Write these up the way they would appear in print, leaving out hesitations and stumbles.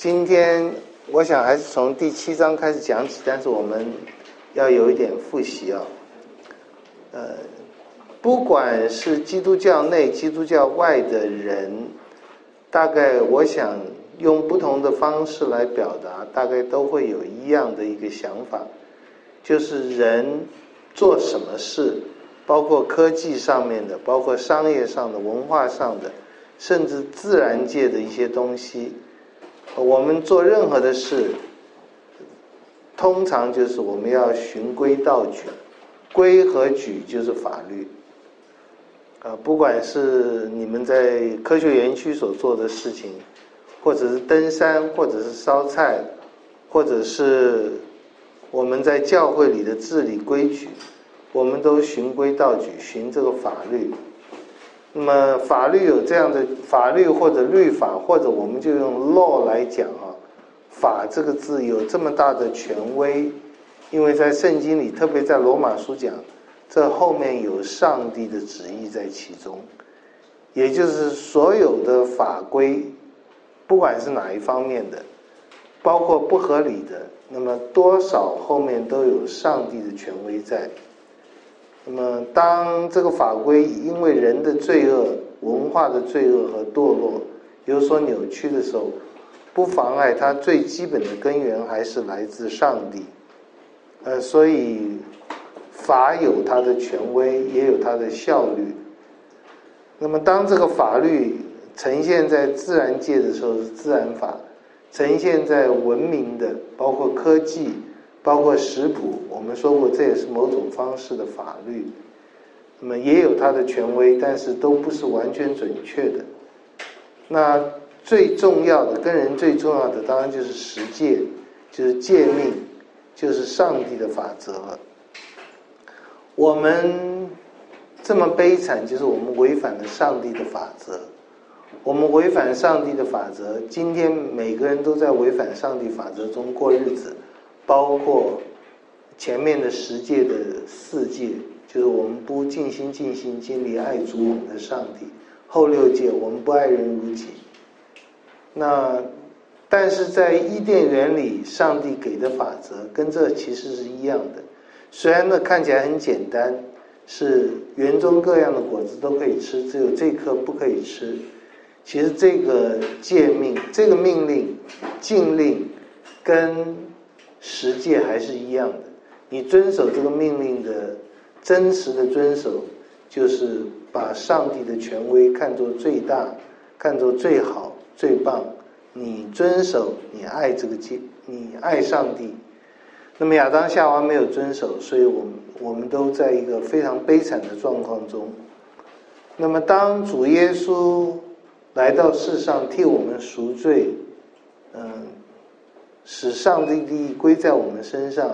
今天我想还是从第7章开始讲起，但是我们要有一点复习啊。不管是基督教内、基督教外的人，大概我想用不同的方式来表达，大概都会有一样的一个想法，就是人做什么事，包括科技上面的，包括商业上的、文化上的，甚至自然界的一些东西，我们做任何的事，通常就是我们要循规蹈矩，规和矩就是法律。不管是你们在科学园区所做的事情，或者是登山，或者是烧菜，或者是我们在教会里的治理规矩，我们都循规蹈矩，循这个法律。那么法律有这样的法律或者律法，或者我们就用 law 来讲啊，法这个字有这么大的权威，因为在圣经里，特别在罗马书讲，这后面有上帝的旨意在其中，也就是所有的法规，不管是哪一方面的，包括不合理的，那么多少后面都有上帝的权威在。那么当这个法规因为人的罪恶、文化的罪恶和堕落有所扭曲的时候，不妨碍它最基本的根源还是来自上帝。所以法有它的权威，也有它的效率。那么当这个法律呈现在自然界的时候是自然法，呈现在文明的，包括科技，包括食谱，我们说过这也是某种方式的法律。那么也有它的权威，但是都不是完全准确的。那最重要的，跟人最重要的当然就是十诫，就是诫命，就是上帝的法则了。我们这么悲惨，就是我们违反了上帝的法则。我们违反上帝的法则，今天每个人都在违反上帝法则中过日子，包括前面的10诫的4诫，就是我们不尽心尽心尽力爱主我们的上帝，后6诫我们不爱人如己。但是在伊甸园里，上帝给的法则跟这其实是一样的。虽然呢看起来很简单，是园中各样的果子都可以吃，只有这颗不可以吃。其实这个诫命、这个命令、禁令跟10诫还是一样的。你遵守这个命令的真实的遵守，就是把上帝的权威看作最大，看作最好、最棒。你遵守，你爱这个你爱上帝。那么亚当夏娃没有遵守，所以我们都在一个非常悲惨的状况中。那么当主耶稣来到世上替我们赎罪，使上帝利益归在我们身上，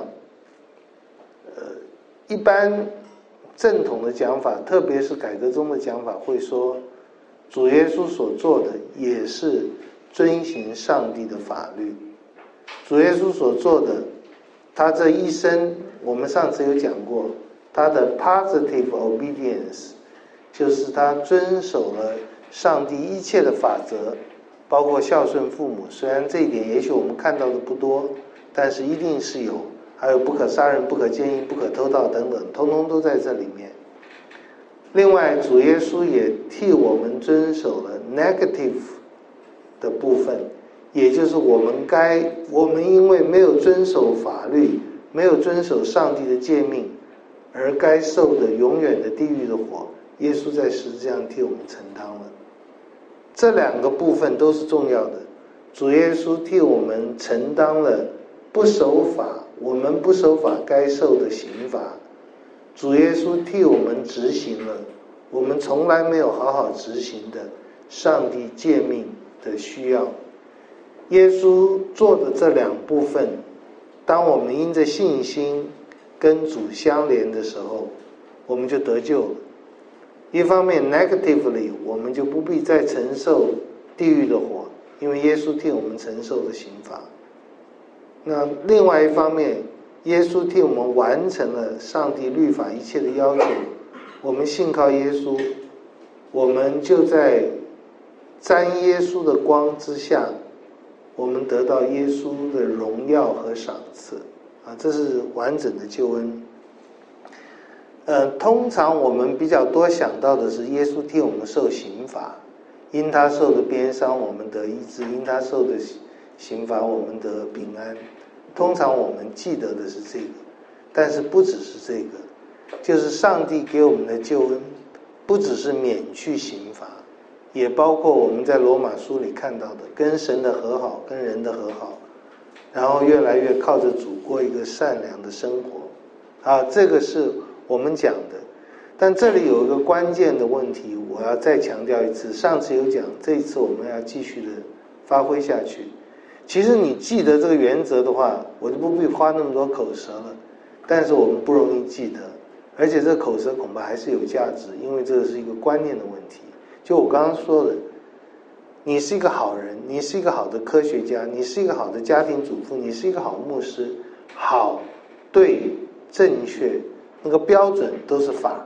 一般正统的讲法，特别是改革中的讲法，会说主耶稣所做的也是遵行上帝的法律。主耶稣所做的，他这一生，我们上次有讲过，他的 positive obedience 就是他遵守了上帝一切的法则，包括孝顺父母。虽然这一点也许我们看到的不多，但是一定是有，还有不可杀人、不可奸淫、不可偷盗等等，通通都在这里面。另外主耶稣也替我们遵守了 negative 的部分，也就是我们因为没有遵守法律，没有遵守上帝的诫命，而该受的永远的地狱的火，耶稣在十字架上替我们承担了。这2个部分都是重要的。主耶稣替我们承担了不守法，我们不守法该受的刑罚。主耶稣替我们执行了我们从来没有好好执行的上帝诫命的需要。耶稣做的这2部分，当我们因着信心跟主相连的时候，我们就得救了。一方面 negatively 我们就不必再承受地狱的火，因为耶稣替我们承受了刑罚。那另外一方面，耶稣替我们完成了上帝律法一切的要求，我们信靠耶稣，我们就在沾耶稣的光之下， 我们得到耶稣的荣耀和赏赐啊，这是完整的救恩。通常我们比较多想到的是耶稣替我们受刑罚，因他受的鞭伤我们得医治，因他受的刑罚我们得平安。通常我们记得的是这个，但是不只是这个，就是上帝给我们的救恩不只是免去刑罚，也包括我们在罗马书里看到的跟神的和好，跟人的和好，然后越来越靠着主过一个善良的生活啊，这个是我们讲的。但这里有一个关键的问题，我要再强调一次，上次有讲，这一次我们要继续的发挥下去。其实你记得这个原则的话，我就不必花那么多口舌了，但是我们不容易记得，而且这个口舌恐怕还是有价值，因为这是一个观念的问题。就我刚刚说的，你是一个好人，你是一个好的科学家，你是一个好的家庭主妇，你是一个好牧师，好，对，正确，那个标准都是法。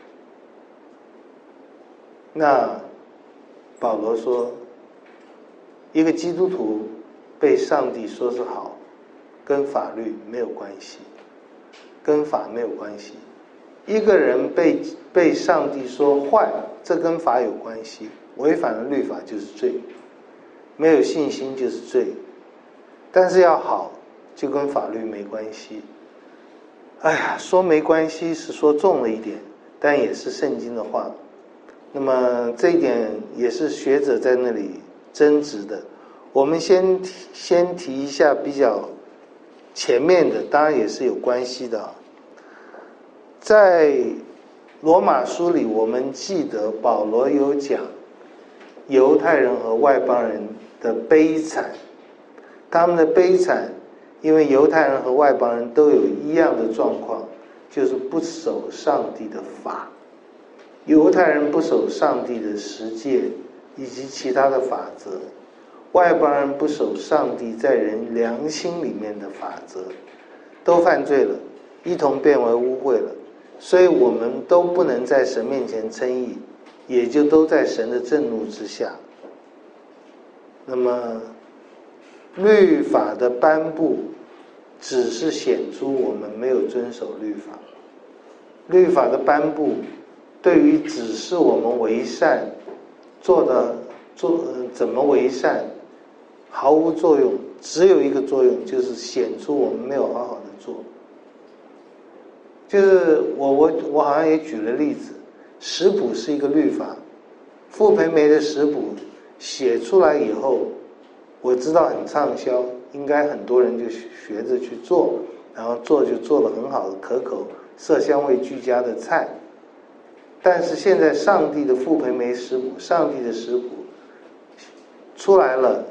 那保罗说，一个基督徒被上帝说是好，跟法律没有关系，跟法没有关系。一个人被上帝说坏，这跟法有关系，违反了律法就是罪，没有信心就是罪。但是要好，就跟法律没关系。哎呀，说没关系是说重了一点，但也是圣经的话。那么这一点也是学者在那里争执的。我们先提一下比较前面的，当然也是有关系的。在罗马书里，我们记得保罗有讲犹太人和外邦人的悲惨，他们的悲惨，因为犹太人和外邦人都有一样的状况，就是不守上帝的法。犹太人不守上帝的十诫以及其他的法则，外邦人不守上帝在人良心里面的法则，都犯罪了，一同变为污秽了。所以我们都不能在神面前称义，也就都在神的震怒之下。那么律法的颁布只是显出我们没有遵守律法，律法的颁布对于指示我们为善怎么为善毫无作用，只有一个作用，就是显出我们没有好好的做。就是我好像也举了例子，食谱是一个律法，傅培梅的食谱写出来以后，我知道很畅销，应该很多人就学着去做，然后做了很好的可口色香味俱佳的菜。但是现在上帝的傅培梅食谱，上帝的食谱出来了，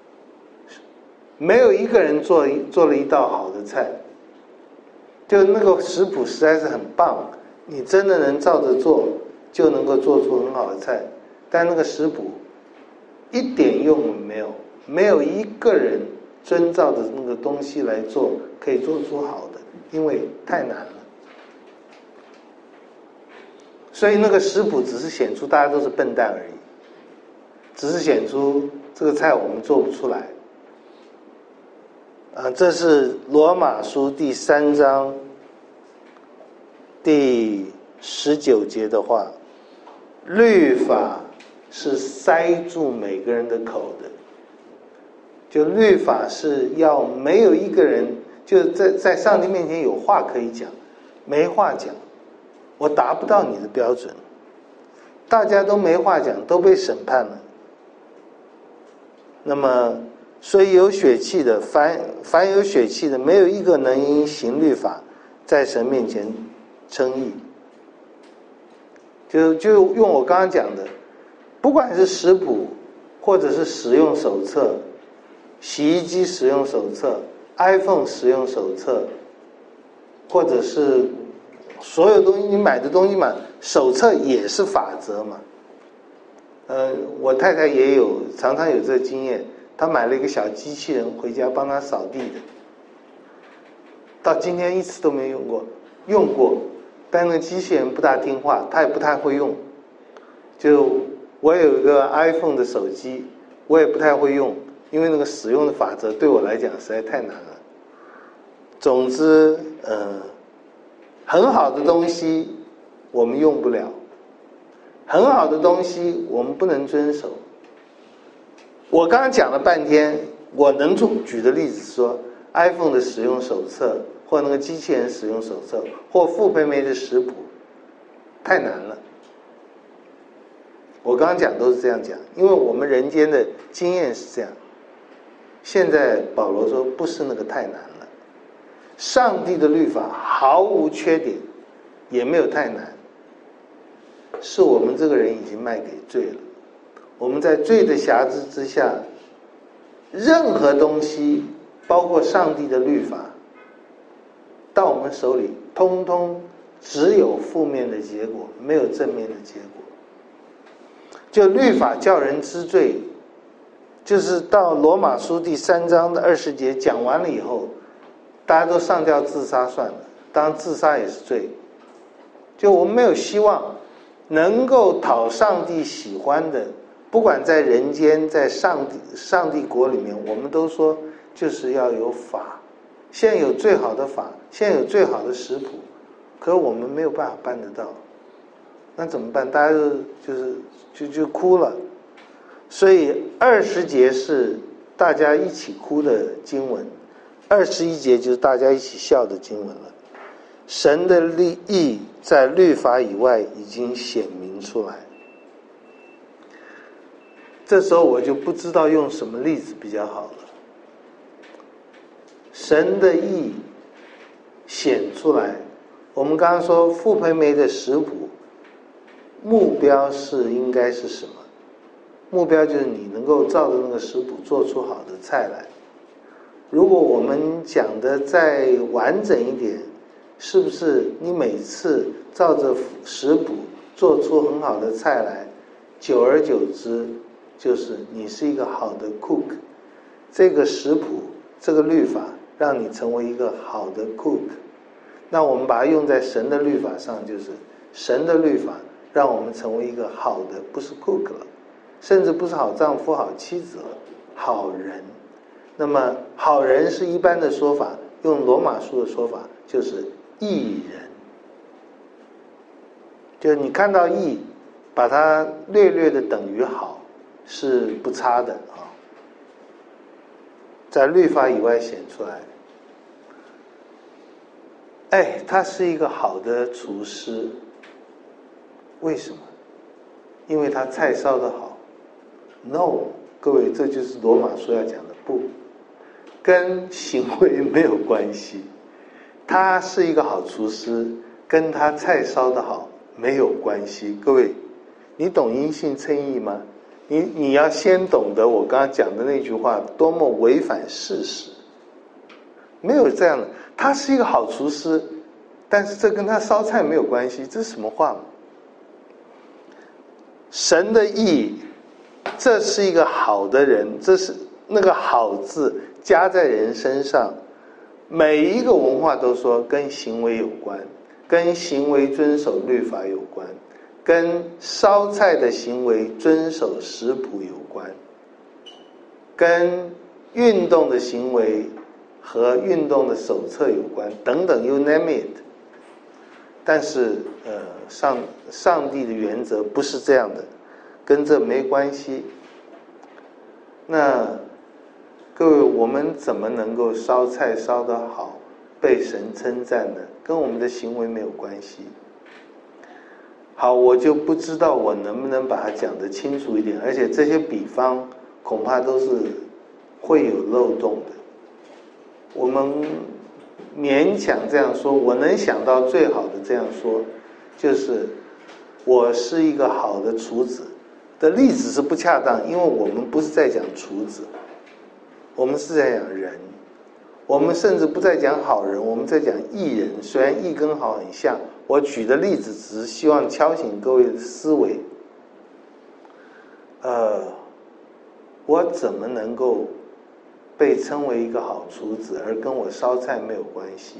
没有一个人做了一道好的菜。就那个食谱实在是很棒，你真的能照着做，就能够做出很好的菜。但那个食谱一点用没有，没有一个人遵照着那个东西来做，可以做出好的，因为太难了。所以那个食谱只是显出大家都是笨蛋而已，只是显出这个菜我们做不出来。这是罗马书第3章第19节的话，律法是塞住每个人的口的。就律法是要没有一个人就在上帝面前有话可以讲，没话讲，我达不到你的标准，大家都没话讲，都被审判了。那么所以有血气的，凡有血气的，没有一个能因行律法在神面前称义。就用我刚刚讲的，不管是食谱，或者是使用手册，洗衣机使用手册， iPhone 使用手册，或者是所有东西你买的东西嘛，手册也是法则嘛。我太太也常常有这个经验，她买了一个小机器人回家帮她扫地的，到今天一次都没用过，但那个机器人不大听话，她也不太会用。就我有一个 iPhone 的手机，我也不太会用， 因为那个使用的法则对我来讲实在太难了。总之，很好的东西我们用不了，很好的东西我们不能遵守。我刚刚讲了半天，我能举的例子是说 iPhone 的使用手册，或那个机器人使用手册，或傅培梅的食谱，太难了。我刚刚讲都是这样讲，因为我们人间的经验是这样。现在保罗说不是那个太难了，上帝的律法毫无缺点，也没有太难，是我们这个人已经卖给罪了。我们在罪的辖制之下，任何东西包括上帝的律法到我们手里，通通只有负面的结果，没有正面的结果。就律法叫人知罪，就是到罗马书第3章的20节讲完了以后，大家都上吊自杀算了，当然自杀也是罪。就我们没有希望能够讨上帝喜欢的，不管在人间在上帝国里面，我们都说就是要有法。现在有最好的法，现在有最好的食谱，可我们没有办法办得到，那怎么办？大家就哭了。所以20节是大家一起哭的经文，21节就是大家一起笑的经文了。神的义在律法以外已经显明出来。这时候我就不知道用什么例子比较好了。神的义显出来，我们刚刚说傅培梅的食谱，目标是应该是什么？目标就是你能够照着那个食谱做出好的菜来。如果我们讲的再完整一点，是不是你每次照着食谱做出很好的菜来，久而久之就是你是一个好的 cook。 这个食谱这个律法让你成为一个好的 cook， 那我们把它用在神的律法上，就是神的律法让我们成为一个好的，不是 cook 了，甚至不是好丈夫好妻子了，好人。那么好人是一般的说法，用罗马书的说法就是义人。就是你看到义，把它略略的等于好，是不差的啊。在律法以外显出来。他是一个好的厨师，为什么？因为他菜烧得好。 No， 各位，这就是罗马书要讲的，不跟行为没有关系。他是一个好厨师，跟他菜烧得好没有关系。各位，你懂因信称义吗？你要先懂得我刚刚讲的那句话多么违反事实。没有这样的，他是一个好厨师，但是这跟他烧菜没有关系，这是什么话吗？神的义，这是一个好的人，这是那个好字加在人身上。每一个文化都说跟行为有关，跟行为遵守律法有关，跟烧菜的行为遵守食谱有关，跟运动的行为和运动的手册有关，等等 you name it。 但是上帝的原则不是这样的，跟这没关系。那各位，我们怎么能够烧菜烧得好，被神称赞呢？跟我们的行为没有关系。好，我就不知道我能不能把它讲得清楚一点，而且这些比方恐怕都是会有漏洞的。我们勉强这样说，我能想到最好的这样说，就是我是一个好的厨子的例子是不恰当，因为我们不是在讲厨子，我们是在讲人，我们甚至不在讲好人，我们在讲义人。虽然义跟好很像，我举的例子只是希望敲醒各位的思维。我怎么能够被称为一个好厨子，而跟我烧菜没有关系？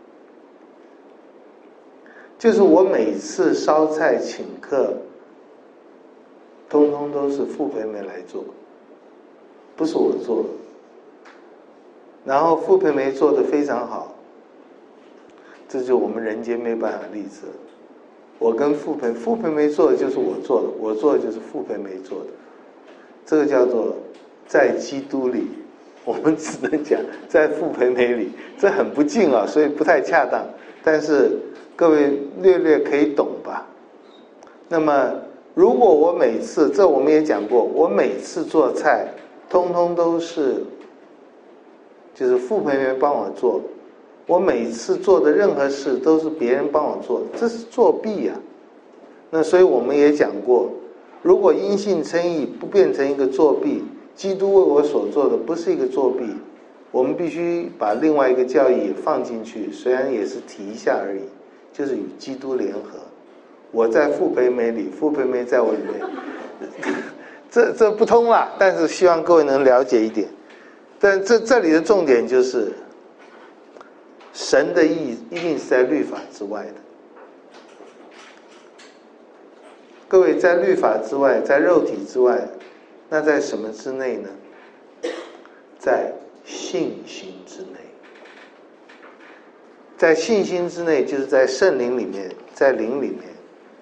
就是我每次烧菜请客，通通都是傅培梅来做， 不是我做的。然后傅培梅做的非常好，这就我们人间没办法例子了。我跟傅培梅做的就是我做的，我做的就是傅培梅做的，这个叫做在基督里，我们只能讲在傅培梅里，这很不敬啊，所以不太恰当，但是各位略略可以懂吧。那么如果我每次，这我们也讲过，我每次做菜通通都是就是傅培梅帮我做，我每次做的任何事都是别人帮我做，这是作弊啊。那所以我们也讲过，如果因信称义不变成一个作弊，基督为我所做的不是一个作弊，我们必须把另外一个教义也放进去，虽然也是提一下而已，就是与基督联合。我在傅培梅里，傅培梅在我里面，这不通啦，但是希望各位能了解一点。但这里的重点就是，神的意义一定是在律法之外的。各位，在律法之外，在肉体之外，那在什么之内呢？在信心之内。在信心之内，就是在圣灵里面，在灵里面。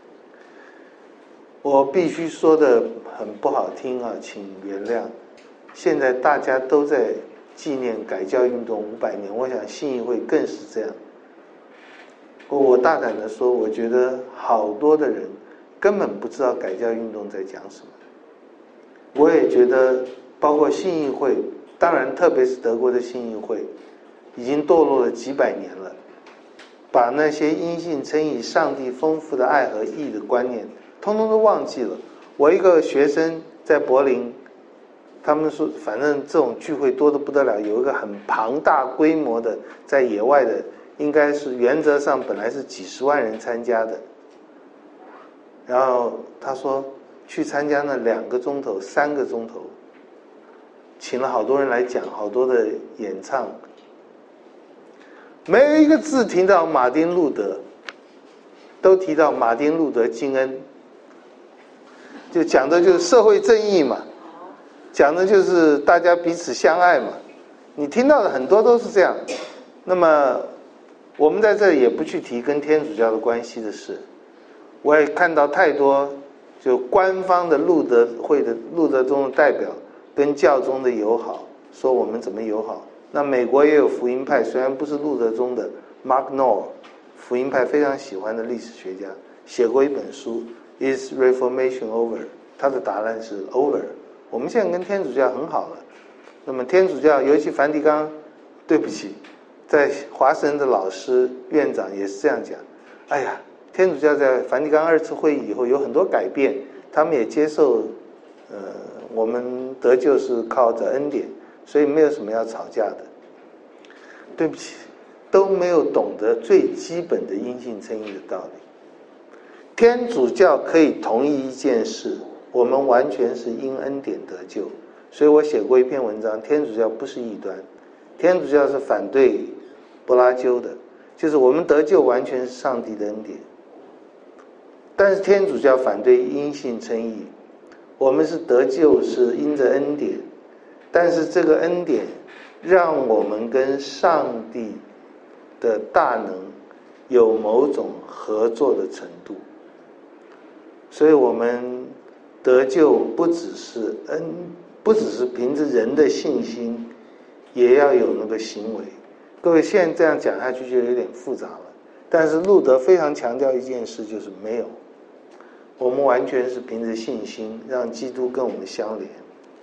我必须说的很不好听啊，请原谅。现在大家都在纪念改教运动500年，我想信义会更是这样。我大胆的说，我觉得好多的人根本不知道改教运动在讲什么。我也觉得包括信义会，当然特别是德国的信义会，已经堕落了几百年了，把那些因信称义上帝丰富的爱和义的观念通通都忘记了。我一个学生在柏林，他们说反正这种聚会多得不得了，有一个很庞大规模的在野外的，应该是原则上本来是几十万人参加的，然后他说去参加那2个钟头3个钟头，请了好多人来讲，好多的演唱，没有一个字提到马丁路德，都提到马丁路德金恩，就讲的就是社会正义嘛，讲的就是大家彼此相爱嘛，你听到的很多都是这样。那么我们在这里也不去提跟天主教的关系的事，我也看到太多就官方的路德会的路德宗的代表跟教宗的友好，说我们怎么友好。那美国也有福音派，虽然不是路德宗的 Mark Knopf， 福音派非常喜欢的历史学家，写过一本书 Is Reformation Over？ 他的答案是 Over。 我们现在跟天主教很好了。那么天主教尤其梵蒂冈，对不起，在华神的老师院长也是这样讲，哎呀，天主教在梵蒂冈2次会议以后有很多改变，他们也接受我们得救是靠着恩典，所以没有什么要吵架的。对不起，都没有懂得最基本的因信称义的道理。天主教可以同意一件事，我们完全是因恩典得救，所以我写过一篇文章，天主教不是异端，天主教是反对柏拉修的，就是我们得救完全是上帝的恩典。但是天主教反对因信称义，我们是得救是因着恩典，但是这个恩典让我们跟上帝的大能有某种合作的程度，所以我们得救不只是凭着人的信心，也要有那个行为。各位现在这样讲下去就有点复杂了，但是路德非常强调一件事，就是没有，我们完全是凭着信心让基督跟我们相连。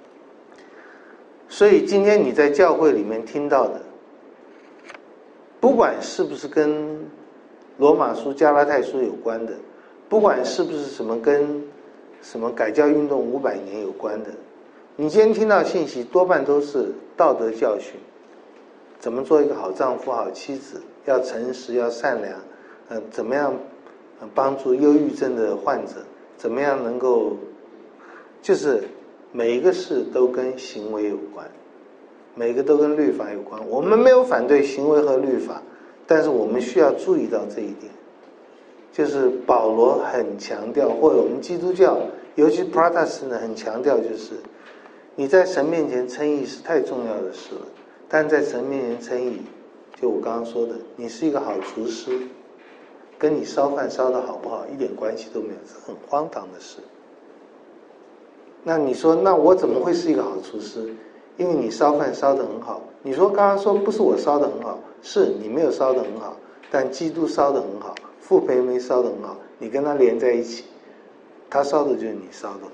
所以今天你在教会里面听到的，不管是不是跟罗马书加拉太书有关的，不管是不是什么跟什么改教运动500年有关的，你今天听到信息多半都是道德教训，怎么做一个好丈夫好妻子，要诚实要善良，怎么样帮助忧郁症的患者，怎么样能够，就是每一个事都跟行为有关，每个都跟律法有关。我们没有反对行为和律法，但是我们需要注意到这一点，就是保罗很强调，或者我们基督教尤其 Protestant 很强调，就是你在神面前称义是太重要的事了，但在神面前称义，就我刚刚说的，你是一个好厨师，跟你烧饭烧得好不好一点关系都没有，是很荒唐的事。那你说，那我怎么会是一个好厨师？因为你烧饭烧得很好。你说刚刚说不是我烧得很好，是你没有烧得很好，但基督烧得很好，傅培梅烧得很好，你跟他连在一起，他烧的就是你烧的。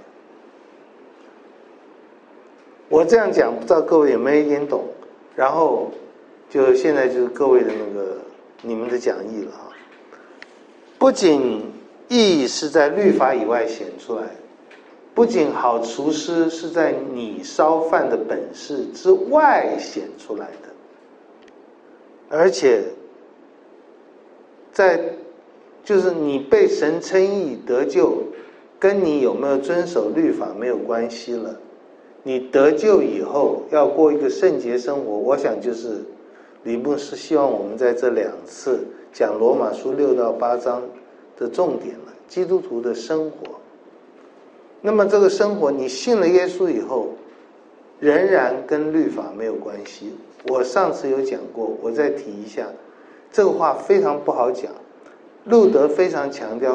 我这样讲，不知道各位有没有一点懂？然后就现在就是各位的那个你们的讲义了啊。不仅义是在律法以外显出来，不仅好厨师是在你烧饭的本事之外显出来的，而且在就是你被神称义得救，跟你有没有遵守律法没有关系了。你得救以后要过一个圣洁生活，我想就是李牧师希望我们在这2次讲罗马书6到8章的重点了，基督徒的生活。那么这个生活你信了耶稣以后仍然跟律法没有关系。我上次有讲过，我再提一下，这个话非常不好讲。路德非常强调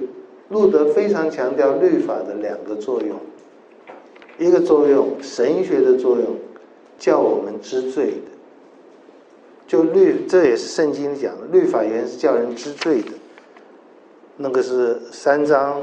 律法的2个作用，一个作用神学的作用，叫我们知罪的，这也是圣经讲的，律法原是叫人知罪的，那个是3章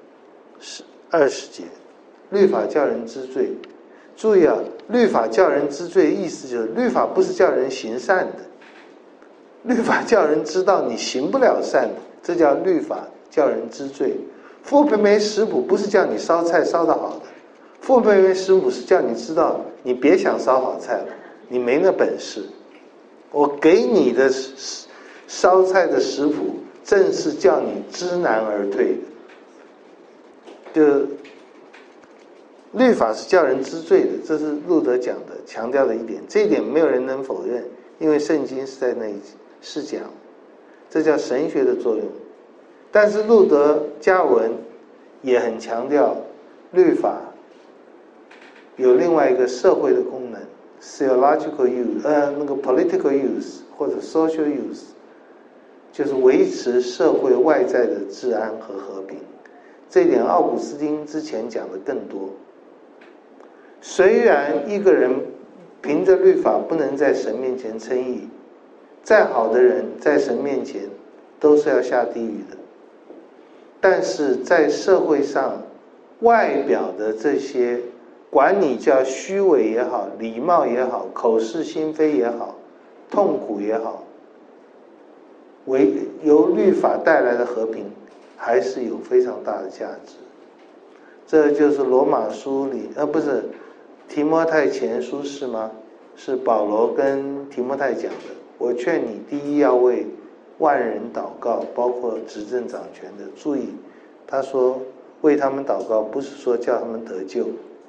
20节，律法叫人知罪。注意啊，律法叫人知罪意思就是律法不是叫人行善的，律法叫人知道你行不了善的，这叫律法叫人知罪。傅培梅食谱不是叫你烧菜烧得好的，傅培梅食谱是叫你知道你别想烧好菜了，你没那本事。我给你的烧菜的食谱正是叫你知难而退的。就律法是叫人知罪的，这是路德讲的，强调的一点，这一点没有人能否认，因为圣经是在那里是讲，这叫神学的作用。但是路德加文也很强调律法有另外一个社会的功能 theological use， 那个 political use 或者 social use， 就是维持社会外在的治安和和平。这一点奥古斯丁之前讲的更多。虽然一个人凭着律法不能在神面前称义，再好的人在神面前都是要下地狱的，但是在社会上外表的这些，管你叫虚伪也好，礼貌也好，口是心非也好，痛苦也好，由律法带来的和平还是有非常大的价值。这就是罗马书里不是提摩太前书是吗？是保罗跟提摩太讲的，我劝你第一要为万人祷告，包括执政掌权的。注意他说为他们祷告，不是说叫他们得救，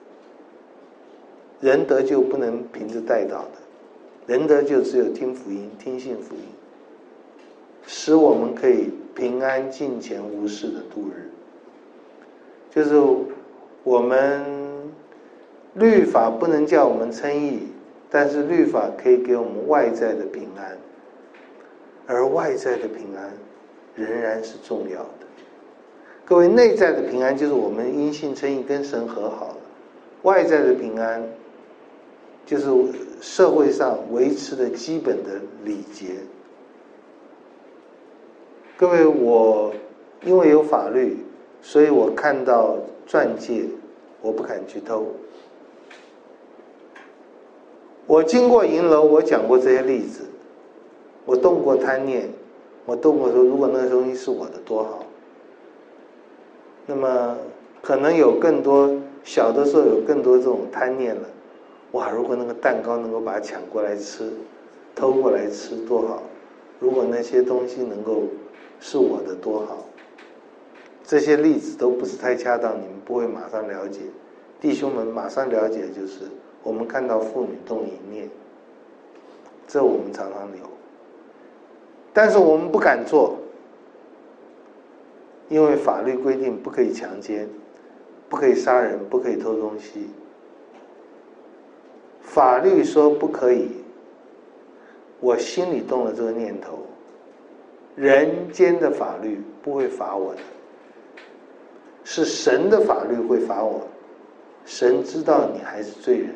人得救不能凭着代祷的，人得救只有听福音，听信福音，使我们可以平安敬虔无事的度日。就是我们律法不能叫我们称义，但是律法可以给我们外在的平安，而外在的平安仍然是重要的。各位，内在的平安就是我们因信称义跟神和好了，外在的平安就是社会上维持的基本的礼节。各位，我因为有法律，所以我看到钻戒我不敢去偷。我经过银楼，我讲过这些例子，我动过贪念，我动过说如果那个东西是我的多好。那么可能有更多，小的时候有更多这种贪念了，哇，如果那个蛋糕能够把它抢过来吃，偷过来吃多好，如果那些东西能够是我的多好。这些例子都不是太恰当，你们不会马上了解。弟兄们马上了解，就是我们看到妇女动淫念，这我们常常有，但是我们不敢做，因为法律规定不可以强奸，不可以杀人，不可以偷东西。 法律说不可以，我心里动了这个念头，人间的法律不会罚我的，是神的法律会罚我。神知道你还是罪人。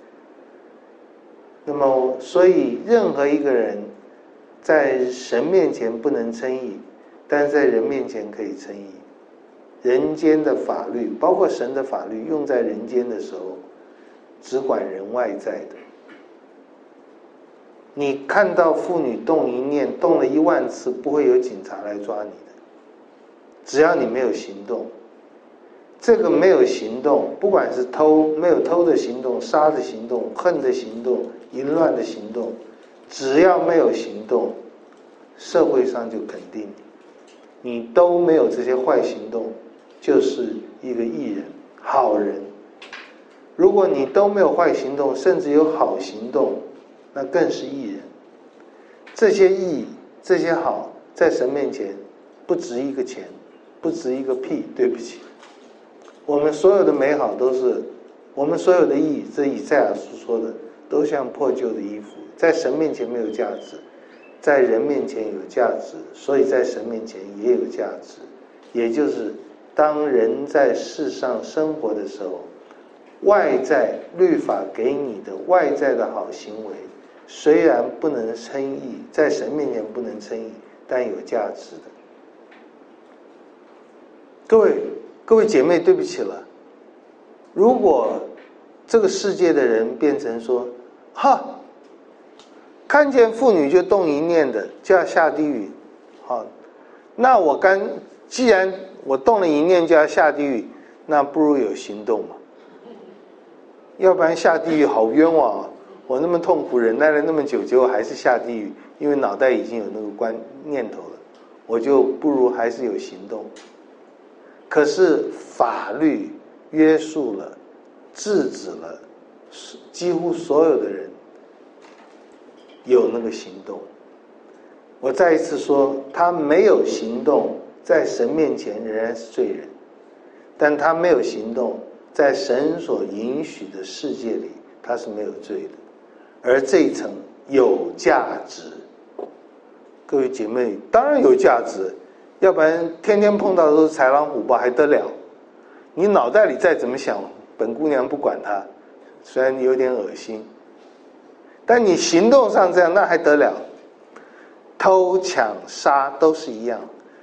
那么所以任何一个人在神面前不能称义，但是在人面前可以称义。人间的法律包括神的法律用在人间的时候只管人外在的。你看到妇女动一念动了10000次，不会有警察来抓你的，只要你没有行动。这个没有行动，不管是偷没有偷的行动，杀的行动，恨的行动，淫乱的行动，只要没有行动，社会上就肯定你都没有这些坏行动，就是一个义人好人。如果你都没有坏行动，甚至有好行动，那更是义人。这些义这些好在神面前不值一个钱，不值一个屁，对不起。我们所有的美好都是我们所有的义，这以赛亚书说的，都像破旧的衣服，在神面前没有价值，在人面前有价值，所以在神面前也有价值。也就是当人在世上生活的时候，外在律法给你的外在的好行为虽然不能称义，在神面前不能称义，但有价值的。各位姐妹，对不起了，如果这个世界的人变成说看见妇女就动一念的就要下地狱，那既然我动了一念就要下地狱，那不如有行动嘛。要不然下地狱好冤枉啊！我那么痛苦忍耐了那么久，结果还是下地狱，因为脑袋已经有那个念头了，我就不如还是有行动。可是法律约束了，制止了几乎所有的人有那个行动。我再一次说，他没有行动，在神面前仍然是罪人，但他没有行动，在神所允许的世界里他是没有罪的。而这一层有价值，各位姐妹，当然有价值，要不然天天碰到的都是豺狼虎豹还得了？你脑袋里再怎么想，本姑娘不管他，虽然有点恶心，但你行动上这样，那还得了？偷抢杀都是一样。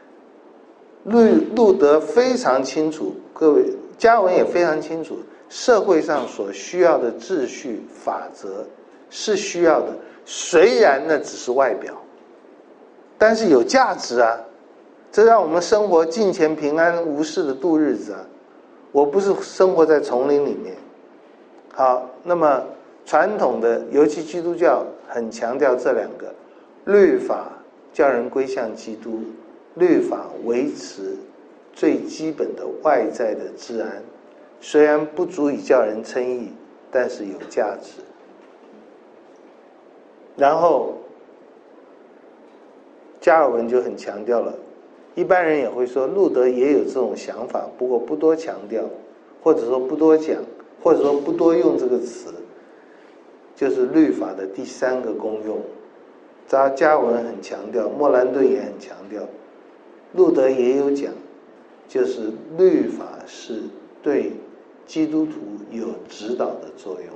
路德非常清楚，各位加文也非常清楚，社会上所需要的秩序法则是需要的，虽然那只是外表，但是有价值啊，这让我们生活敬虔平安无事的度日子啊。我不是生活在丛林里面。好，那么传统的尤其基督教很强调这两个，律法叫人归向基督，律法维持最基本的外在的治安，虽然不足以叫人称义，但是有价值。然后加尔文就很强调了，一般人也会说路德也有这种想法，不过不多强调，或者说不多讲，或者说不多用这个词，就是律法的第三个功用。加尔文很强调，莫兰顿也很强调，路德也有讲，就是律法是对基督徒有指导的作用。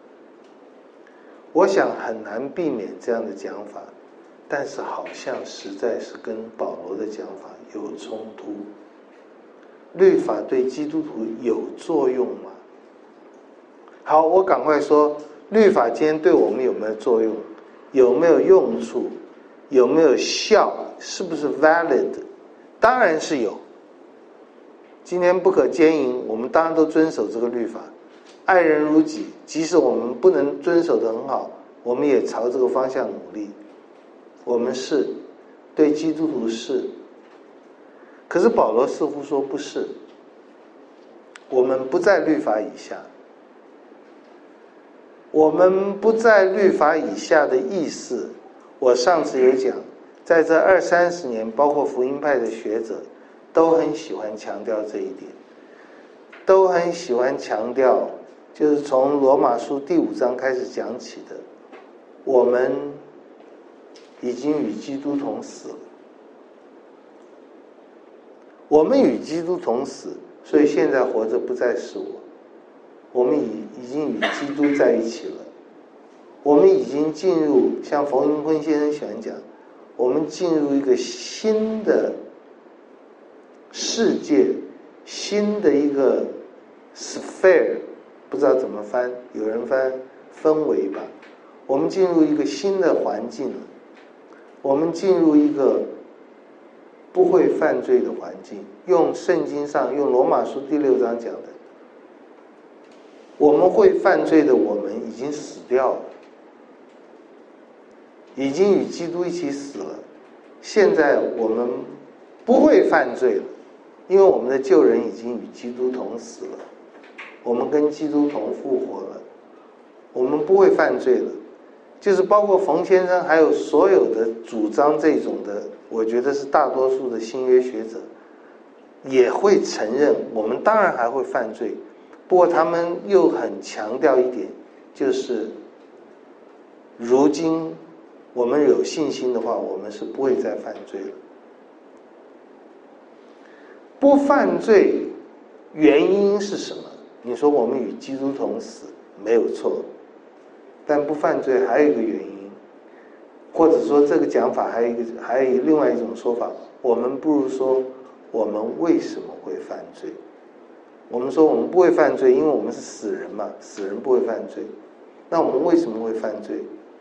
我想很难避免这样的讲法，但是好像实在是跟保罗的讲法有冲突。律法对基督徒有作用吗？好，我赶快说，律法今天对我们有没有作用？有没有用处？有没有效？是不是 valid？ 当然是有。今天不可奸淫，我们当然都遵守这个律法。爱人如己，即使我们不能遵守得很好，我们也朝这个方向努力。我们是，对基督徒是。可是保罗似乎说不是，我们不在律法以下。我们不在律法以下的意思，我上次有讲，在这20-30年，包括福音派的学者都很喜欢强调这一点，都很喜欢强调就是从罗马书第5章开始讲起的，我们已经与基督同死了。我们与基督同死，所以现在活着不再是我，我们已经与基督在一起了。我们已经进入，像冯云坤先生喜欢讲，我们进入一个新的世界，新的一个 sphere， 不知道怎么翻，有人翻氛围吧。我们进入一个新的环境了，我们进入一个不会犯罪的环境。用圣经上，用罗马书第6章讲的，我们会犯罪的我们已经死掉了，已经与基督一起死了。现在我们不会犯罪了，因为我们的旧人已经与基督同死了，我们跟基督同复活了，我们不会犯罪了。就是包括冯先生还有所有的主张这种的，我觉得是大多数的新约学者也会承认我们当然还会犯罪，不过他们又很强调一点，就是如今我们有信心的话，我们是不会再犯罪了。不犯罪原因是什么？你说我们与基督同死，没有错，但不犯罪还有一个原因，或者说这个讲法还有另外一种说法，我们不如说我们为什么会犯罪。我们说我们不会犯罪，因为我们是死人嘛，死人不会犯罪。那我们为什么会犯罪？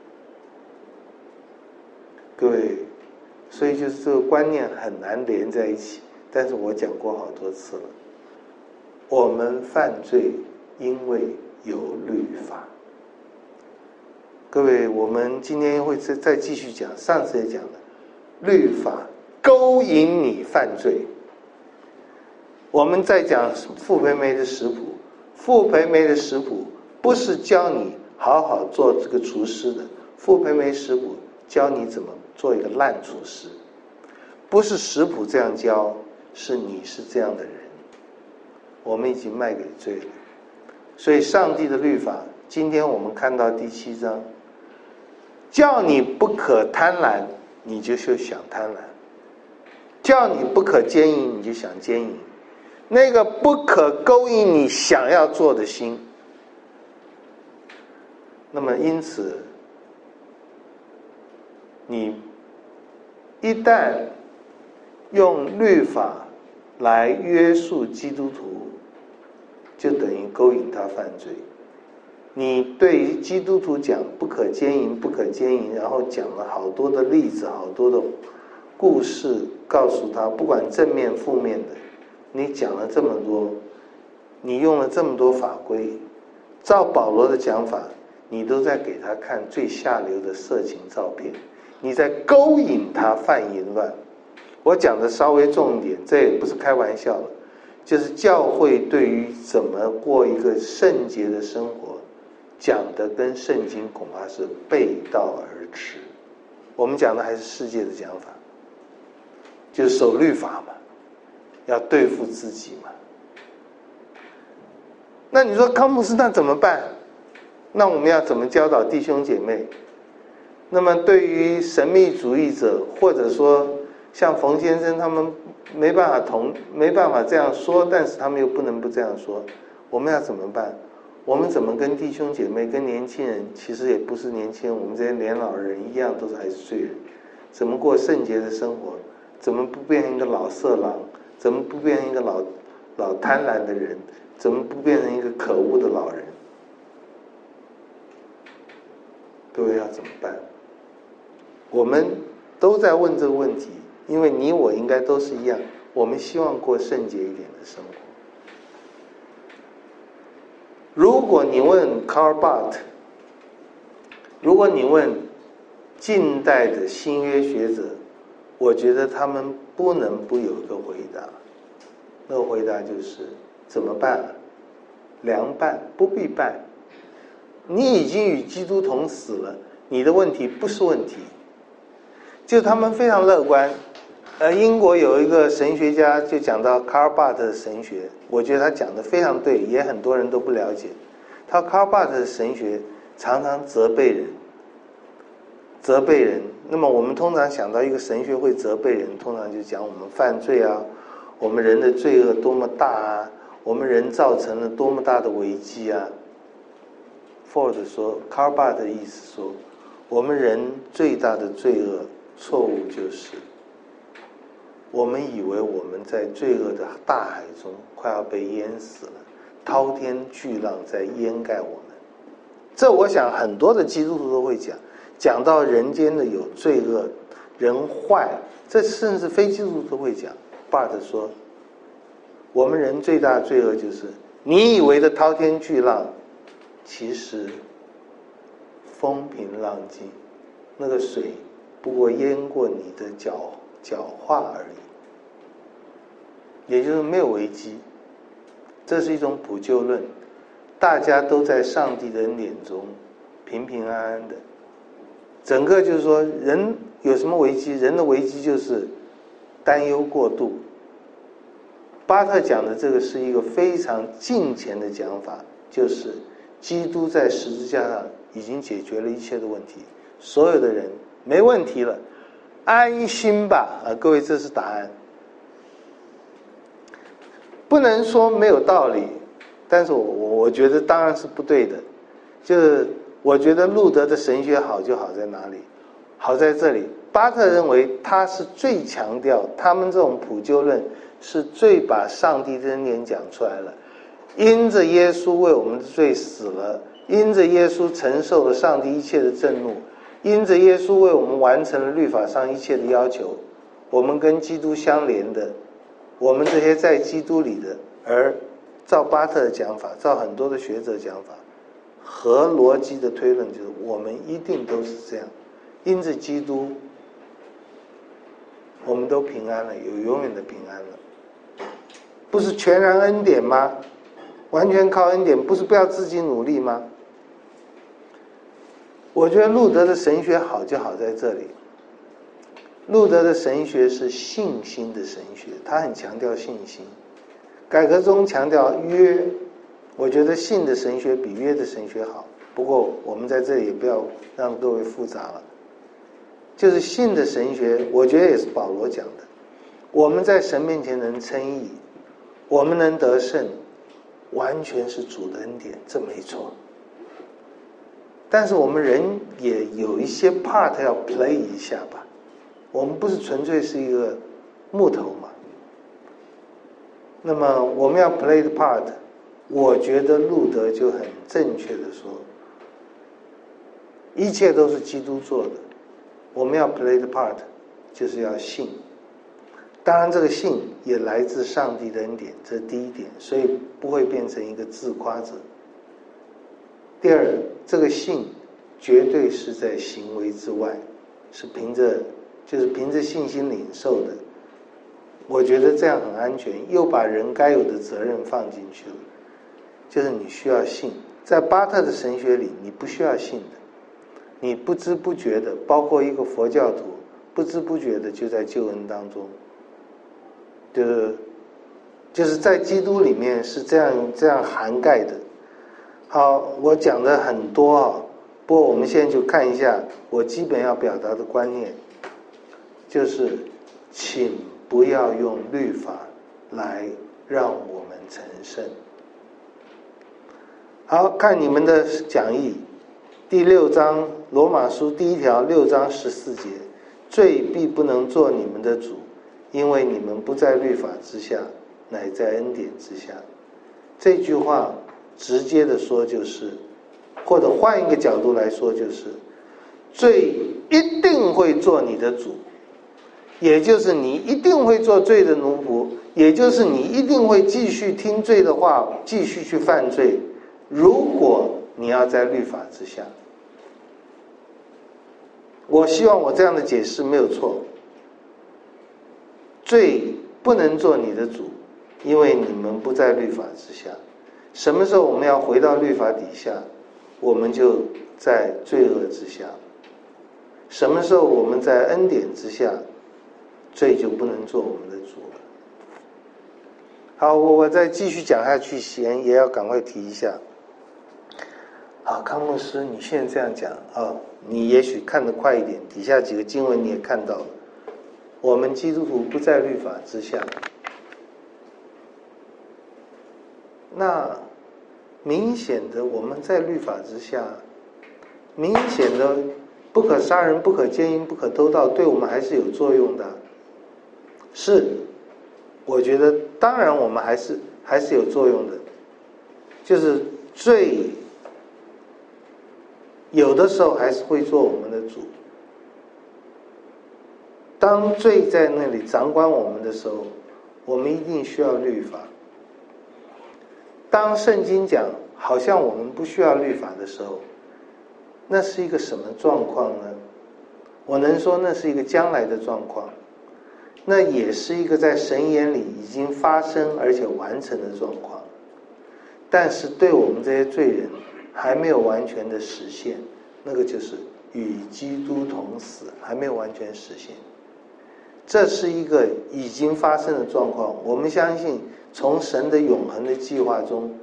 各位，所以就是这个观念很难连在一起，但是我讲过好多次了。我们犯罪因为有律法。各位，我们今天会再继续讲，上次也讲了，律法勾引你犯罪。我们在讲傅培梅的食谱，傅培梅的食谱不是教你好好做这个厨师的，傅培梅食谱教你怎么做一个烂厨师，不是食谱这样教，是你是这样的人，我们已经卖给罪了。所以上帝的律法，今天我们看到第7章，叫你不可贪婪，你就想贪婪；叫你不可奸淫，你就想奸淫。那个不可勾引你想要做的心。那么因此，你一旦用律法来约束基督徒，就等于勾引他犯罪。你对于基督徒讲不可奸淫，不可奸淫，然后讲了好多的例子，好多的故事，告诉他不管正面负面的，你讲了这么多，你用了这么多法规，照保罗的讲法，你都在给他看最下流的色情照片，你在勾引他犯淫乱。我讲的稍微重一点，这也不是开玩笑了，就是教会对于怎么过一个圣洁的生活，讲的跟圣经恐怕是背道而驰。我们讲的还是世界的讲法，就是守律法嘛，要对付自己嘛。那你说康牧师那怎么办？那我们要怎么教导弟兄姐妹？那么对于神秘主义者，或者说像冯先生他们没办法这样说，但是他们又不能不这样说，我们要怎么办？我们怎么跟弟兄姐妹跟年轻人，其实也不是年轻人，我们这些年老人一样都是还是罪人，怎么过圣洁的生活？怎么不变成一个老色狼？怎么不变成一个老贪婪的人？怎么不变成一个可恶的老人？各位要怎么办？我们都在问这个问题，因为你我应该都是一样，我们希望过圣洁一点的生活。如果你问 Karl Barth， 如果你问近代的新约学者，我觉得他们不能不有一个回答，那个回答就是怎么办？凉拌，不必拌。你已经与基督同死了，你的问题不是问题。就他们非常乐观。英国有一个神学家就讲到卡尔巴特的神学，我觉得他讲的非常对，也很多人都不了解。 他卡尔巴特的神学常常责备人。那么我们通常想到一个神学会责备人，通常就讲我们犯罪啊，我们人的罪恶多么大啊，我们人造成了多么大的危机啊。Ford 说，卡尔巴特的意思说，我们人最大的罪恶错误就是我们以为我们在罪恶的大海中快要被淹死了，滔天巨浪在淹盖我们。这我想很多的基督徒都会讲到人间的有罪恶，人坏，这甚至非基督徒都会讲。巴特说，我们人最大的罪恶就是你以为的滔天巨浪，其实风平浪静，那个水不过淹过你的脚踝而已，也就是没有危机。这是一种补救论，大家都在上帝的恩典中平平安安的。整个就是说，人有什么危机？人的危机就是担忧过度。巴特讲的这个是一个非常近前的讲法，就是基督在十字架上已经解决了一切的问题，所有的人没问题了，安心吧。各位，这是答案。不能说没有道理，但是我觉得当然是不对的。就是我觉得路德的神学好就好在哪里？好在这里，巴特认为他是最强调，他们这种普救论是最把上帝的恩典讲出来了。因着耶稣为我们的罪死了，因着耶稣承受了上帝一切的震怒，因着耶稣为我们完成了律法上一切的要求，我们跟基督相连的，我们这些在基督里的，而照巴特的讲法，照很多的学者讲法，合逻辑的推论就是我们一定都是这样，因着基督我们都平安了，有永远的平安了。不是全然恩典吗？完全靠恩典，不是不要自己努力吗？我觉得路德的神学好就好在这里。路德的神学是信心的神学，他很强调信心。改革宗强调约，我觉得信的神学比约的神学好。不过我们在这里也不要让各位复杂了。就是信的神学，我觉得也是保罗讲的。我们在神面前能称义，我们能得胜，完全是主的恩典，这没错。但是我们人也有一些 part 要 play 一下吧，我们不是纯粹是一个木头嘛。那么我们要 play the part， 我觉得路德就很正确的说，一切都是基督做的，我们要 play the part， 就是要信。当然这个信也来自上帝的恩典，这是第一点，所以不会变成一个自夸者。第二，这个信绝对是在行为之外，是凭着信心领受的。我觉得这样很安全，又把人该有的责任放进去了。就是你需要信，在巴特的神学里，你不需要信的，你不知不觉的，包括一个佛教徒，不知不觉的就在救恩当中。就是在基督里面是这样涵盖的。好，我讲的很多啊，不过我们现在就看一下我基本要表达的观念，就是请不要用律法来让我们成圣。好，看你们的讲义，第6章罗马书第1条6章14节，罪必不能做你们的主，因为你们不在律法之下，乃在恩典之下。这句话直接的说就是，或者换一个角度来说就是，罪一定会做你的主，也就是你一定会做罪的奴仆，也就是你一定会继续听罪的话，继续去犯罪，如果你要在律法之下。我希望我这样的解释没有错。罪不能做你的主，因为你们不在律法之下。什么时候我们要回到律法底下，我们就在罪恶之下。什么时候我们在恩典之下，罪就不能做我们的主了。好，我再继续讲下去前也要赶快提一下， 好，康牧师，你现在这样讲啊，你也许看得快一点，底下几个经文你也看到了。我们基督徒不在律法之下，那明显的我们在律法之下，明显的不可杀人、不可奸淫、不可偷盗，对我们还是有作用的。是，我觉得当然我们还是有作用的，就是罪有的时候还是会做我们的主。当罪在那里掌管我们的时候，我们一定需要律法。当圣经讲好像我们不需要律法的时候，那是一个什么状况呢？我能说那是一个将来的状况，那也是一个在神眼里已经发生而且完成的状况，但是对我们这些罪人还没有完全的实现，那个就是与基督同死，还没有完全实现。这是一个已经发生的状况，我们相信从神的永恒的计划中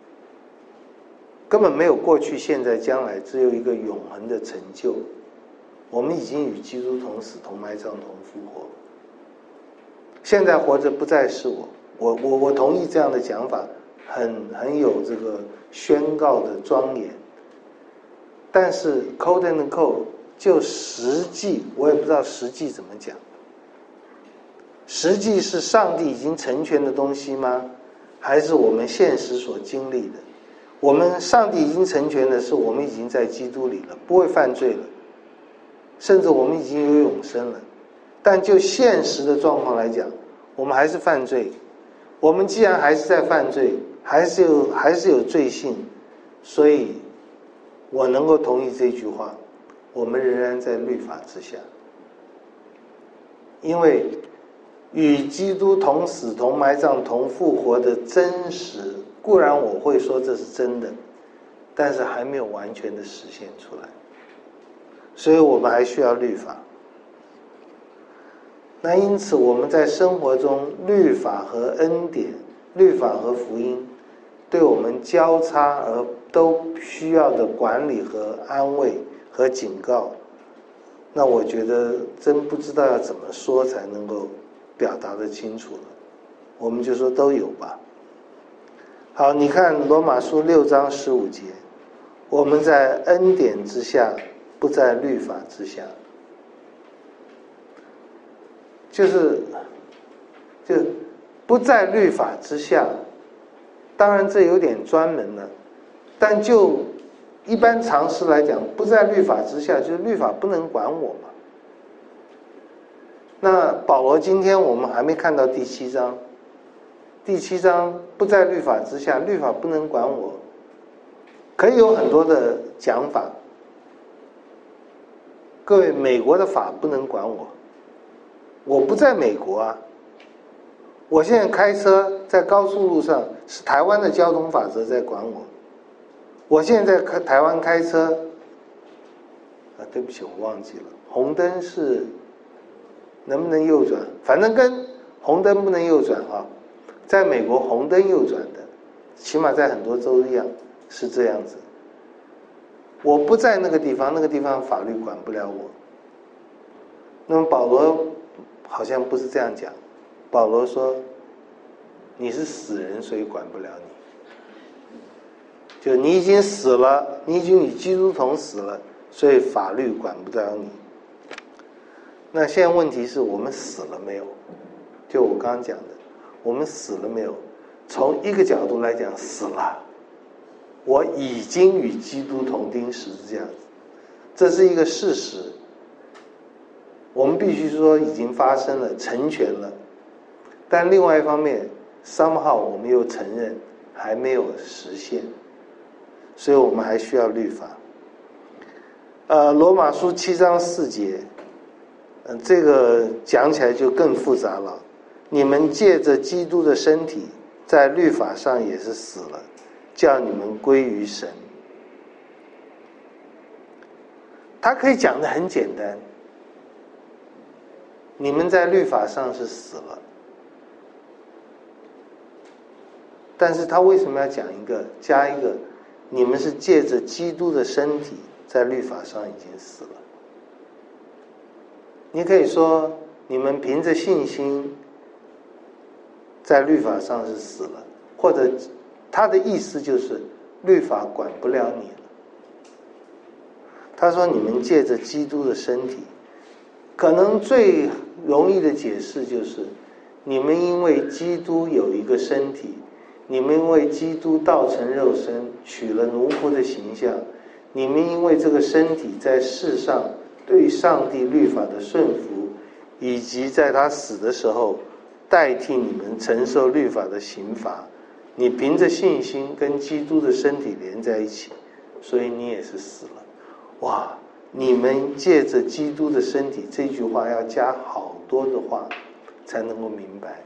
根本没有过去、现在、将来，只有一个永恒的成就。我们已经与基督同死、同埋葬、同复活。现在活着不再是我同意这样的讲法，很有这个宣告的庄严。但是 quote and quote 就实际，我也不知道实际怎么讲。实际是上帝已经成全的东西吗？还是我们现实所经历的？我们上帝已经成全的是我们已经在基督里了，不会犯罪了，甚至我们已经有永生了。但就现实的状况来讲，我们还是犯罪。我们既然还是在犯罪，还是有罪性，所以我能够同意这句话，我们仍然在律法之下。因为与基督同死、同埋葬、同复活的真实，固然我会说这是真的，但是还没有完全的实现出来，所以我们还需要律法。那因此我们在生活中，律法和恩典、律法和福音对我们交叉而都需要的管理和安慰和警告，那我觉得真不知道要怎么说才能够表达得清楚了。我们就说都有吧。好，你看罗马书6章15节，我们在恩典之下，不在律法之下。就不在律法之下，当然这有点专门了，但就一般常识来讲，不在律法之下，就是律法不能管我嘛。那保罗今天我们还没看到第7章，第7章不在律法之下，律法不能管我，可以有很多的讲法。各位，美国的法不能管我，我不在美国啊，我现在开车在高速路上，是台湾的交通法则在管我。我现在在台湾开车，对不起，我忘记了，红灯是能不能右转？反正跟红灯不能右转啊。在美国红灯右转的，起码在很多州一样是这样子。我不在那个地方，那个地方法律管不了我。那么保罗好像不是这样讲，保罗说你是死人，所以管不了你。就你已经死了，你已经与基督同死了，所以法律管不了你。那现在问题是我们死了没有？就我刚刚讲的，我们死了没有？从一个角度来讲，死了。我已经与基督同钉十字架，这是一个事实。我们必须说已经发生了，成全了。但另外一方面 somehow 我们又承认还没有实现，所以我们还需要律法。罗马书7章4节，这个讲起来就更复杂了。你们借着基督的身体，在律法上也是死了，叫你们归于神。他可以讲得很简单，你们在律法上是死了，但是他为什么要讲加一个你们是借着基督的身体在律法上已经死了。你可以说你们凭着信心在律法上是死了，或者他的意思就是律法管不了你了。他说你们借着基督的身体，可能最容易的解释就是你们因为基督有一个身体，你们因为基督道成肉身，取了奴仆的形象，你们因为这个身体在世上对上帝律法的顺服，以及在他死的时候代替你们承受律法的刑罚，你凭着信心跟基督的身体连在一起，所以你也是死了。哇，你们借着基督的身体，这句话要加好多的话才能够明白。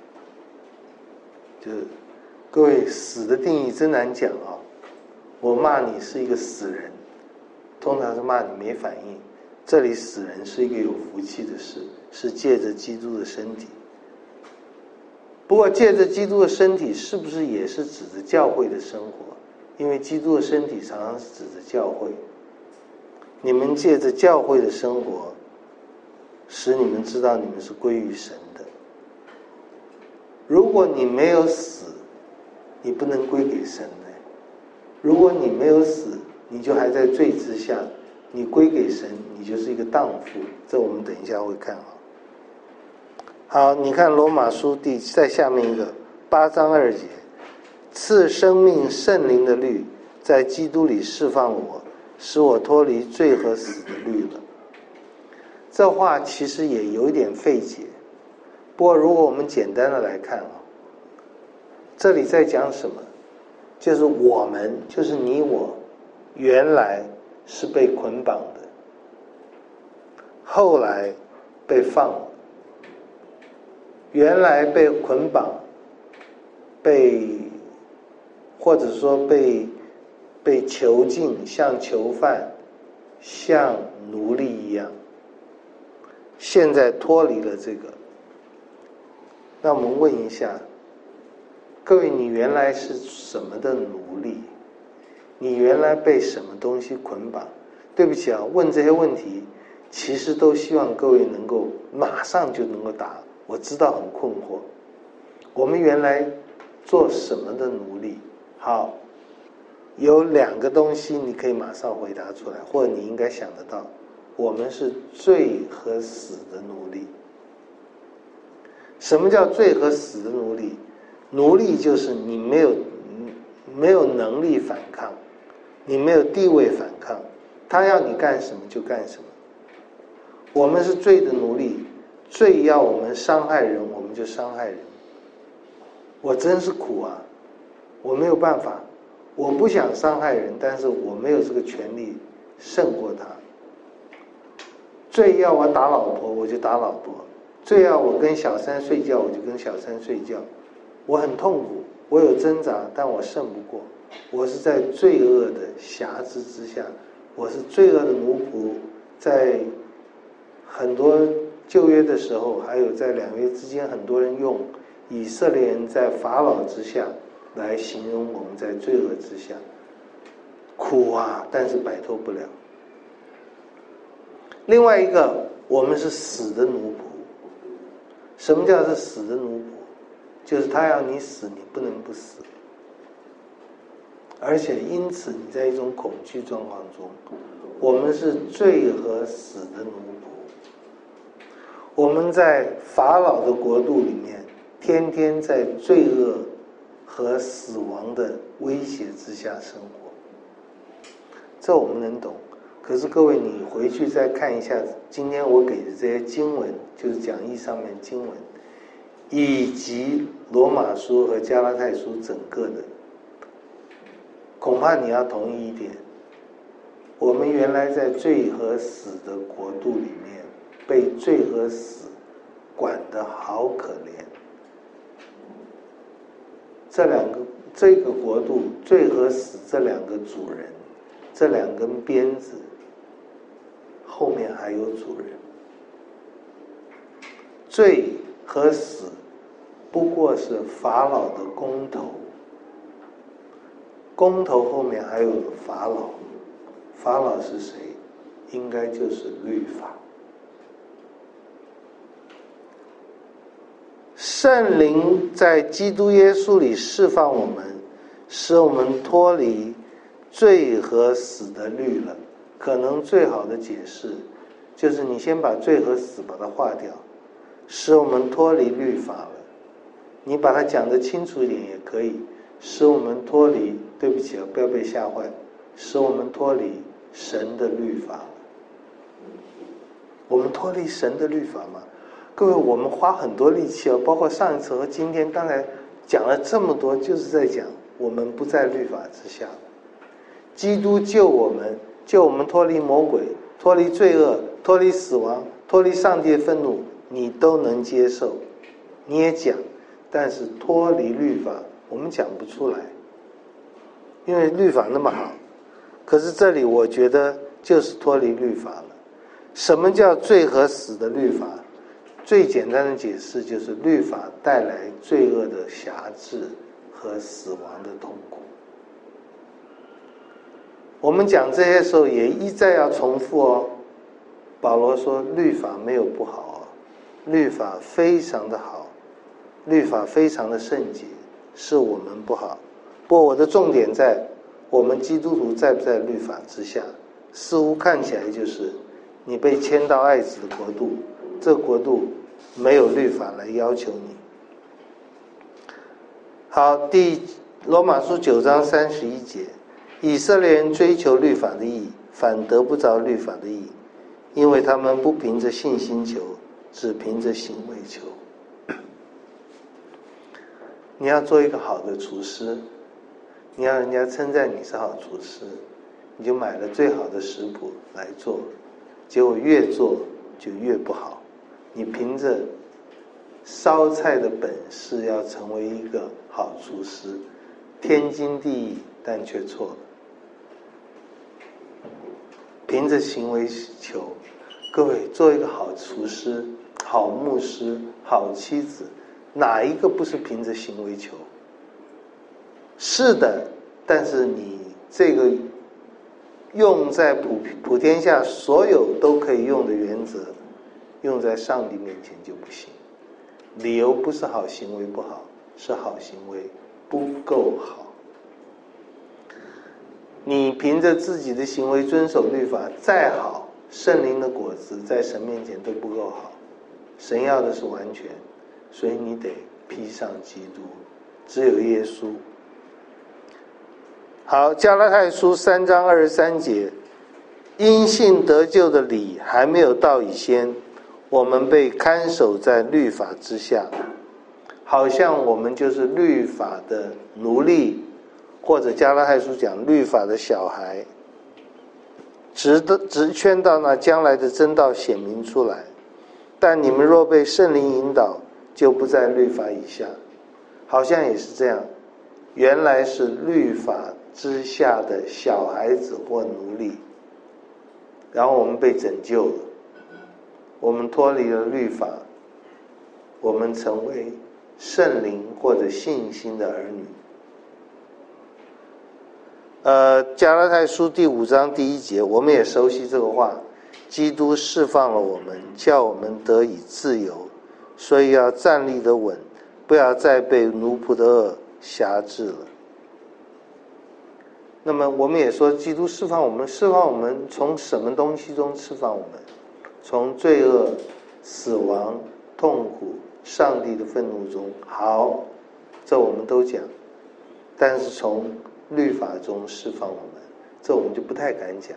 就是各位，死的定义真难讲啊！我骂你是一个死人，通常是骂你没反应。这里死人是一个有福气的事，是借着基督的身体。不过借着基督的身体是不是也是指着教会的生活？因为基督的身体常常是指着教会。你们借着教会的生活，使你们知道你们是归于神的。如果你没有死，你不能归给神的。如果你没有死，你就还在罪之下，你归给神，你就是一个荡妇。这我们等一下会看啊。好，你看罗马书在下面一个8章2节，赐生命圣灵的律在基督里释放我，使我脱离罪和死的律了。这话其实也有一点费解，不过如果我们简单的来看啊，这里在讲什么？就是我们，就是你我，原来是被捆绑的，后来被放了。原来被捆绑，或者说被囚禁，像囚犯，像奴隶一样。现在脱离了这个，那我们问一下各位，你原来是什么的奴隶？你原来被什么东西捆绑？对不起啊，问这些问题其实都希望各位能够马上就能够答。我知道很困惑，我们原来做什么的奴隶？好，有2个东西你可以马上回答出来，或者你应该想得到。我们是罪和死的奴隶。什么叫罪和死的奴隶？奴隶就是你没有能力反抗，你没有地位反抗，他要你干什么就干什么。我们是罪的奴隶，罪要我们伤害人，我们就伤害人。我真是苦啊，我没有办法，我不想伤害人，但是我没有这个权利胜过他。罪要我打老婆，我就打老婆；罪要我跟小三睡觉，我就跟小三睡觉。我很痛苦，我有挣扎，但我胜不过。我是在罪恶的辖制之下，我是罪恶的奴仆。在很多旧约的时候，还有在2约之间，很多人用以色列人在法老之下来形容我们在罪恶之下。苦啊，但是摆脱不了。另外一个，我们是死的奴仆。什么叫做死的奴仆？就是他要你死，你不能不死。而且因此你在一种恐惧状况中。我们是罪和死的奴仆。我们在法老的国度里面，天天在罪恶和死亡的威胁之下生活。这我们能懂。可是各位，你回去再看一下今天我给的这些经文，就是讲义上面经文，以及罗马书和加拉太书整个的，恐怕你要同意一点，我们原来在罪和死的国度里面，被罪和死管得好可怜。这个国度，罪和死这2个主人，这2根鞭子后面还有主人。罪和死不过是法老的工头， 工头后面还有个法老，法老是谁？应该就是律法。圣灵在基督耶稣里释放我们，使我们脱离罪和死的律了。可能最好的解释就是你先把罪和死把它划掉，使我们脱离律法了。你把它讲得清楚一点也可以，使我们脱离，对不起啊，不要被吓坏，使我们脱离神的律法了。我们脱离神的律法吗？各位，我们花很多力气包括上一次和今天刚才讲了这么多，就是在讲我们不在律法之下。基督救我们脱离魔鬼，脱离罪恶，脱离死亡，脱离上帝的愤怒，你都能接受，你也讲。但是脱离律法我们讲不出来，因为律法那么好。可是这里我觉得就是脱离律法了。什么叫罪和死的律法？最简单的解释就是律法带来罪恶的辖制和死亡的痛苦。我们讲这些时候也一再要重复保罗说律法没有不好律法非常的好，律法非常的圣洁，是我们不好。不过我的重点在我们基督徒在不在律法之下，似乎看起来就是你被迁到爱子的国度，这国度没有律法来要求你。好，罗马书9章31节，以色列人追求律法的义，反得不着律法的义，因为他们不凭着信心求，只凭着行为求。你要做一个好的厨师，你要人家称赞你是好厨师，你就买了最好的食谱来做，结果越做就越不好。你凭着烧菜的本事要成为一个好厨师，天经地义，但却错了。凭着行为求，各位做一个好厨师、好牧师、好妻子，哪一个不是凭着行为求？是的，但是你这个用在普天下所有都可以用的原则，用在上帝面前就不行。理由不是好行为不好，是好行为不够好。你凭着自己的行为遵守律法再好，圣灵的果子在神面前都不够好。神要的是完全，所以你得披上基督，只有耶稣。好，加拉太书3章23节，因信得救的理还没有到以先，我们被看守在律法之下，好像我们就是律法的奴隶，或者加拉太书讲律法的小孩，直圈到那将来的真道显明出来。但你们若被圣灵引导，就不在律法以下。好像也是这样，原来是律法之下的小孩子或奴隶，然后我们被拯救了，我们脱离了律法，我们成为圣灵或者信心的儿女。加拉太书第5章第1节，我们也熟悉这个话，基督释放了我们，叫我们得以自由，所以要站立得稳，不要再被奴仆的恶辖制了。那么我们也说基督释放我们从什么东西中释放我们？从罪恶、死亡、痛苦、上帝的愤怒中。好，这我们都讲，但是从律法中释放我们，这我们就不太敢讲。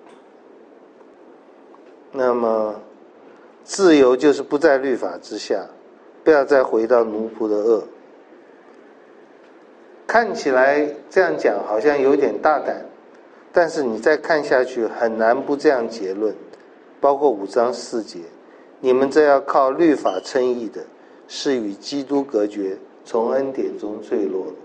那么自由就是不在律法之下，不要再回到奴仆的恶。看起来这样讲好像有点大胆，但是你再看下去很难不这样结论。包括5章4节，你们这要靠律法称义的，是与基督隔绝，从恩典中坠落了。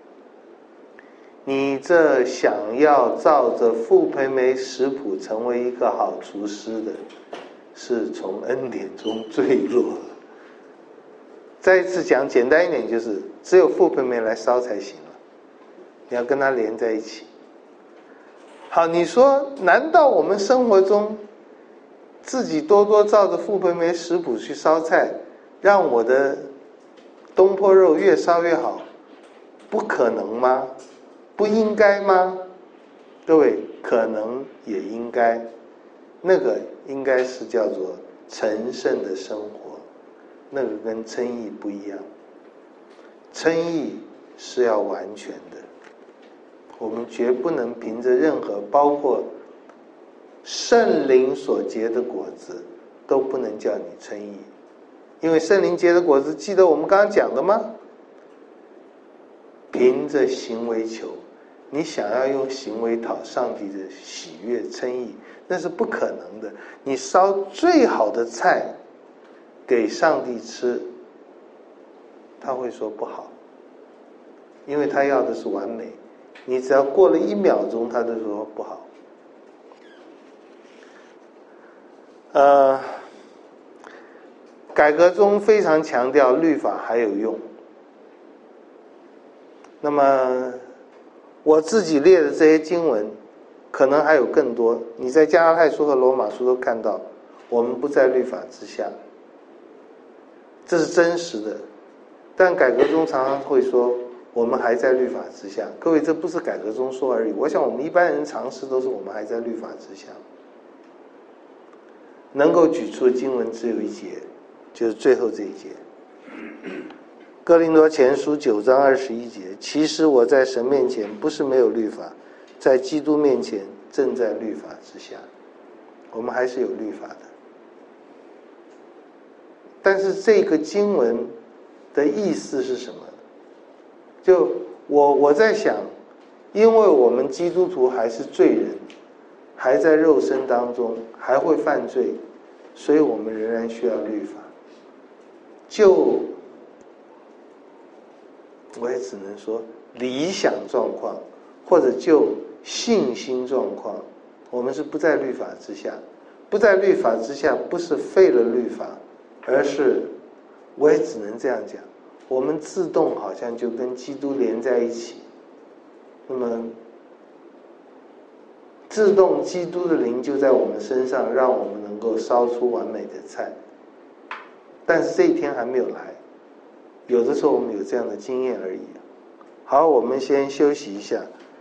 你这想要照着傅培梅食谱成为一个好厨师的，是从恩典中坠落了。再一次讲简单一点，就是只有傅培梅来烧才行了， 你要跟它连在一起。好，你说难道我们生活中自己多多照着傅培梅食谱去烧菜，让我的东坡肉越烧越好，不可能吗？不应该吗？各位，可能也应该，那个应该是叫做成圣的生活，那个跟称义不一样。称义是要完全的，我们绝不能凭着任何包括圣灵所结的果子都不能叫你称义，因为圣灵结的果子记得我们刚刚讲的吗？凭着行为求，你想要用行为讨上帝的喜悦称义，那是不可能的。你烧最好的菜给上帝吃，他会说不好，因为他要的是完美，你只要过了1秒钟他就说不好。改革中非常强调律法还有用。那么我自己列的这些经文可能还有更多，你在加拉太书和罗马书都看到我们不在律法之下，这是真实的。但改革中常常会说我们还在律法之下，各位，这不是改革中说而已，我想我们一般人常识都是我们还在律法之下。能够举出的经文只有一节，就是最后这一节，哥林多前书9章21节，其实我在神面前不是没有律法，在基督面前正在律法之下，我们还是有律法的。但是这个经文的意思是什么？就我在想，因为我们基督徒还是罪人，还在肉身当中，还会犯罪，所以我们仍然需要律法。就我也只能说理想状况，或者就信心状况，我们是不在律法之下。不在律法之下不是废了律法，而是我也只能这样讲，我们自动好像就跟基督连在一起，那么自动基督的灵就在我们身上，让我们能够烧出完美的菜。但是这一天还没有来，有的时候我们有这样的经验而已。好，我们先休息一下，